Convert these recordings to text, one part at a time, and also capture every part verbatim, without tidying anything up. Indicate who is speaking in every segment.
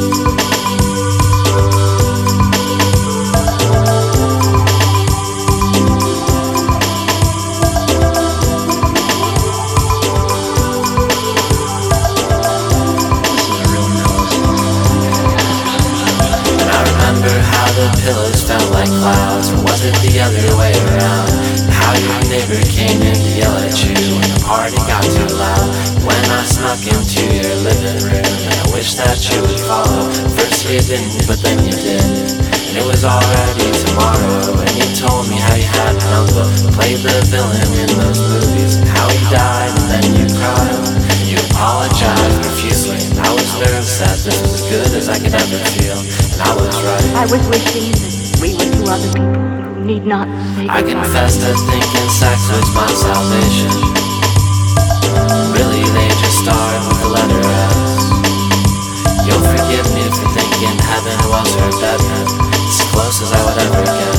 Speaker 1: Pillows felt like clouds, or was it the other way around? How your neighbor came in to yell at you when the party got too loud. When I snuck into your living room, and I wish that you would follow. First you didn't, but then you did, and it was already tomorrow. And you told me how you had an uncle who played the villain in those movies, and how he died, and then you cried. You apologized profusely, and I was nervous that this was as good as I could ever feel, and I was right.
Speaker 2: I was wishing that we were two other people who need not say goodbye.
Speaker 1: I confess to thinking sex was my salvation. Really, they just started with the letter S. You'll forgive me for thinking heaven was her bedroom, as close as I would ever get.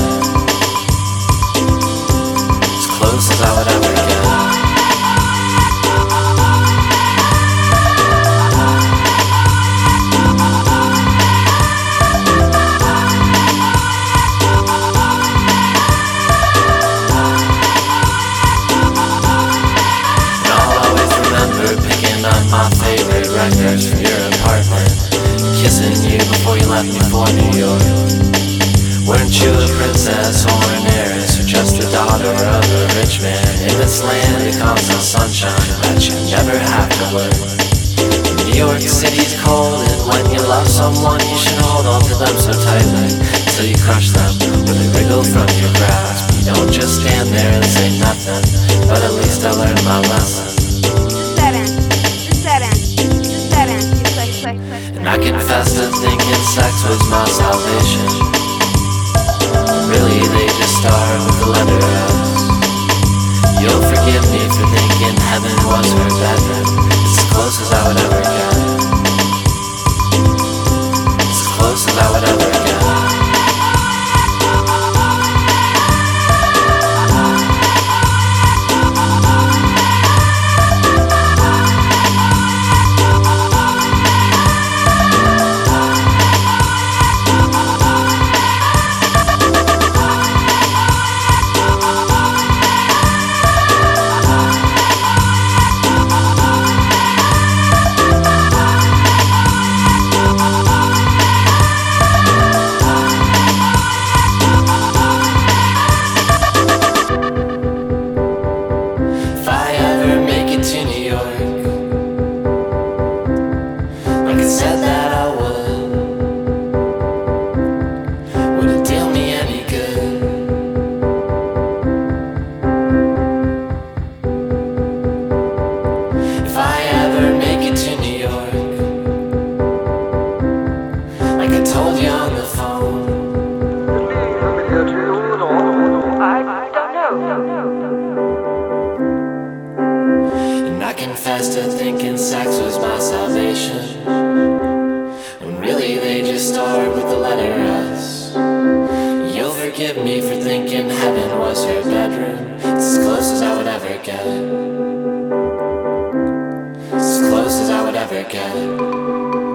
Speaker 1: As close as I would ever get. My favorite records from your apartment, kissing you before you left me for New York. Weren't you a princess or an heiress, or just the daughter of a rich man in this land of constant sunshine that you never have to work? New York City's cold, and when you love someone you should hold on to them so tightly till you crush them or they wriggle from your grasp. You don't just stand there and say nothing, but at least I learned my lesson. And I confess to thinking sex was my salvation. Really, they just started with the letter S. You'll forgive me for thinking heaven was her bedroom. It's as close as I would ever get. It's as close as I would ever get. And I confess to thinking sex was my salvation, when really they just started with the letter S. You'll forgive me for thinking heaven was her bedroom. It's as close as I would ever get. It's as close as I would ever get.